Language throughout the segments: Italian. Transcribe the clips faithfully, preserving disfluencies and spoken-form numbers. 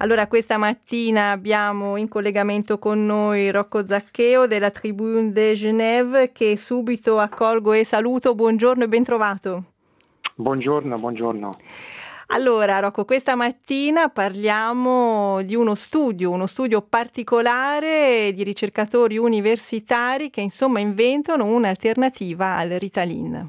Allora, questa mattina abbiamo in collegamento con noi Rocco Zaccheo della Tribune de Genève, che subito accolgo e saluto. Buongiorno e ben trovato. Buongiorno, buongiorno. Allora, Rocco, questa mattina parliamo di uno studio, uno studio particolare di ricercatori universitari che insomma inventano un'alternativa al Ritalin.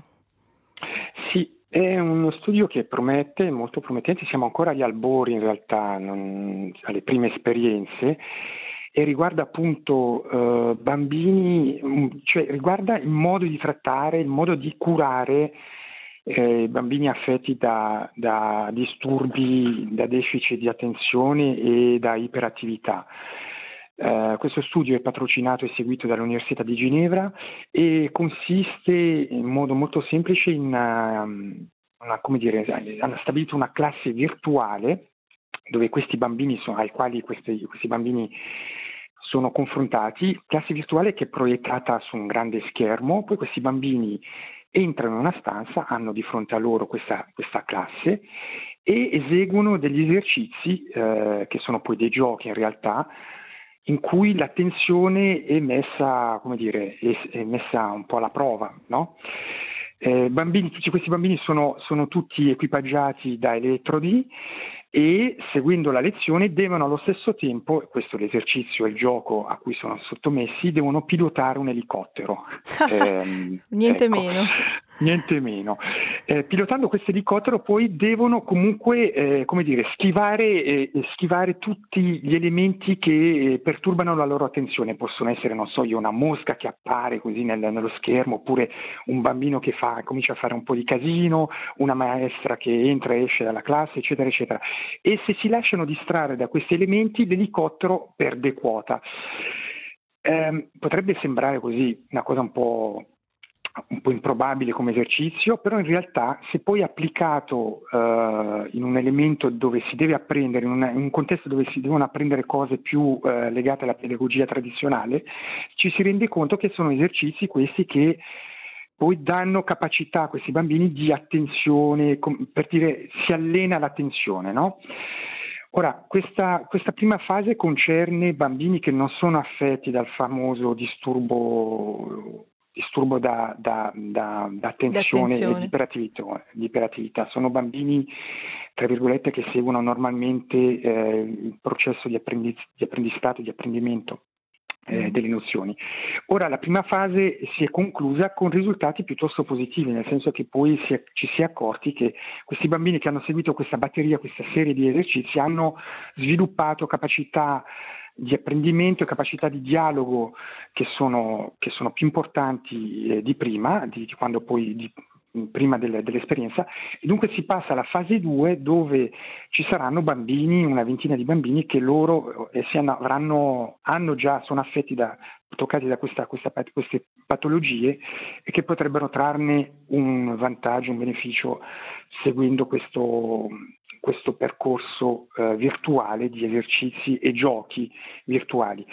Sì, è uno studio che promette, molto promettente, siamo ancora agli albori in realtà, non, alle prime esperienze, e riguarda appunto eh, bambini, cioè riguarda il modo di trattare, il modo di curare eh, bambini affetti da, da disturbi, da deficit di attenzione e da iperattività. Uh, questo studio è patrocinato e seguito dall'Università di Ginevra e consiste in modo molto semplice in una, una, come dire, hanno stabilito una classe virtuale dove questi bambini sono, ai quali questi, questi bambini sono confrontati, classe virtuale che è proiettata su un grande schermo, poi questi bambini entrano in una stanza, hanno di fronte a loro questa, questa classe e eseguono degli esercizi eh, che sono poi dei giochi in realtà, in cui l'attenzione è messa, come dire, è, è messa un po' alla prova, no? Eh, bambini, tutti questi bambini sono, sono tutti equipaggiati da elettrodi e seguendo la lezione devono allo stesso tempo, questo è l'esercizio e il gioco a cui sono sottomessi, devono pilotare un elicottero. eh, Niente ecco. meno. Niente meno. Eh, pilotando questo elicottero poi devono comunque, eh, come dire, schivare, eh, schivare tutti gli elementi che eh, perturbano la loro attenzione. Possono essere, non so io, una mosca che appare così nel, nello schermo, oppure un bambino che fa, comincia a fare un po' di casino, una maestra che entra e esce dalla classe, eccetera, eccetera. E se si lasciano distrarre da questi elementi, l'elicottero perde quota. Eh, potrebbe sembrare così una cosa un po' un po' improbabile come esercizio, però in realtà se poi applicato uh, in un elemento dove si deve apprendere, in, una, in un contesto dove si devono apprendere cose più uh, legate alla pedagogia tradizionale, ci si rende conto che sono esercizi questi che poi danno capacità a questi bambini di attenzione, com- per dire si allena l'attenzione, no? Ora, questa, questa prima fase concerne bambini che non sono affetti dal famoso disturbo disturbo da, da, da, da attenzione e di iperattività, di iperattività. Sono bambini, tra virgolette, che seguono normalmente eh, il processo di, apprendi, di apprendistato, di apprendimento eh, delle nozioni. Ora, la prima fase si è conclusa con risultati piuttosto positivi, nel senso che poi si è, ci si è accorti che questi bambini che hanno seguito questa batteria, questa serie di esercizi, hanno sviluppato capacità di apprendimento e capacità di dialogo che sono, che sono più importanti eh, di prima, di, di quando poi di, prima del, dell'esperienza, e dunque si passa alla fase due dove ci saranno bambini, una ventina di bambini che loro eh, si hanno, avranno, hanno già, sono affetti da, toccati da questa, questa, queste patologie e che potrebbero trarne un vantaggio, un beneficio seguendo questo questo percorso eh, virtuale di esercizi e giochi virtuali.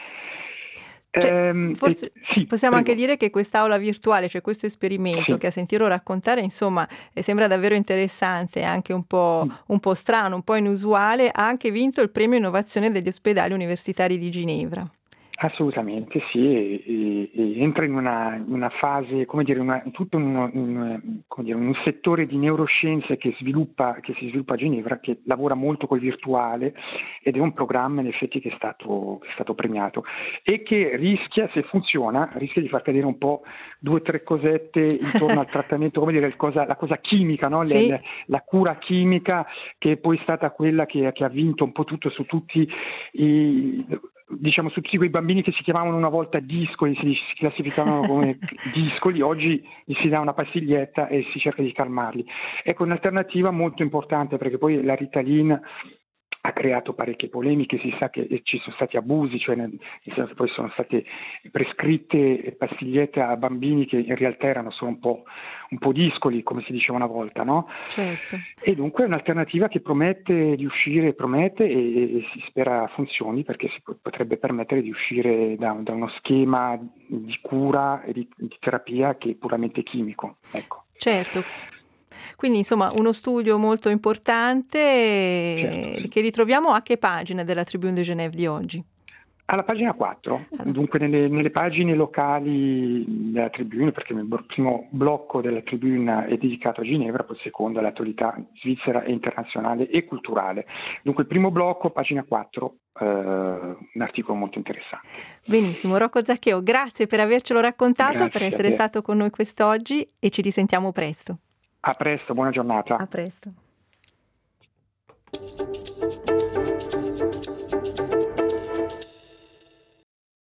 Cioè, ehm, forse eh, sì, possiamo prego. anche dire che quest'aula virtuale, cioè questo esperimento Sì. che a sentirlo raccontare, insomma, eh, sembra davvero interessante, anche un po', Mm. un po' strano, un po' inusuale, ha anche vinto il premio innovazione degli ospedali universitari di Ginevra. Assolutamente sì, e, e, e entra in una, in una fase, come dire, una, tutto un, un, come dire, un settore di neuroscienze che, sviluppa, che si sviluppa a Ginevra, che lavora molto col virtuale ed è un programma in effetti che è stato, che è stato premiato e che rischia, se funziona, rischia di far cadere un po' due o tre cosette intorno al trattamento, come dire, il cosa, la cosa chimica, no? Sì. Le, le, la cura chimica che è poi stata quella che, che ha vinto un po' tutto su tutti i... diciamo su tutti quei bambini che si chiamavano una volta discoli, si, si classificavano come discoli, oggi gli si dà una pastiglietta e si cerca di calmarli. Ecco, un'alternativa molto importante, perché poi la Ritalin ha creato parecchie polemiche, si sa che ci sono stati abusi, cioè nel, nel senso che poi sono state prescritte pastigliette a bambini che in realtà erano solo un po', un po' discoli, come si diceva una volta, no? Certo. E dunque è un'alternativa che promette di uscire, promette e, e si spera funzioni, perché si potrebbe permettere di uscire da, da uno schema di cura e di, di terapia che è puramente chimico. Ecco. Certo. Quindi insomma uno studio molto importante Certo, sì. che ritroviamo a che pagina della Tribune de Genève di oggi? Alla pagina quattro, Allora. dunque nelle, nelle pagine locali della Tribune, perché il primo blocco della Tribune è dedicato a Ginevra, poi il secondo all'attualità svizzera e internazionale e culturale. Dunque il primo blocco, pagina quattro, eh, un articolo molto interessante. Benissimo, Rocco Zaccheo, grazie per avercelo raccontato, Grazie per a essere te. stato con noi quest'oggi e ci risentiamo presto. A presto, buona giornata. A presto.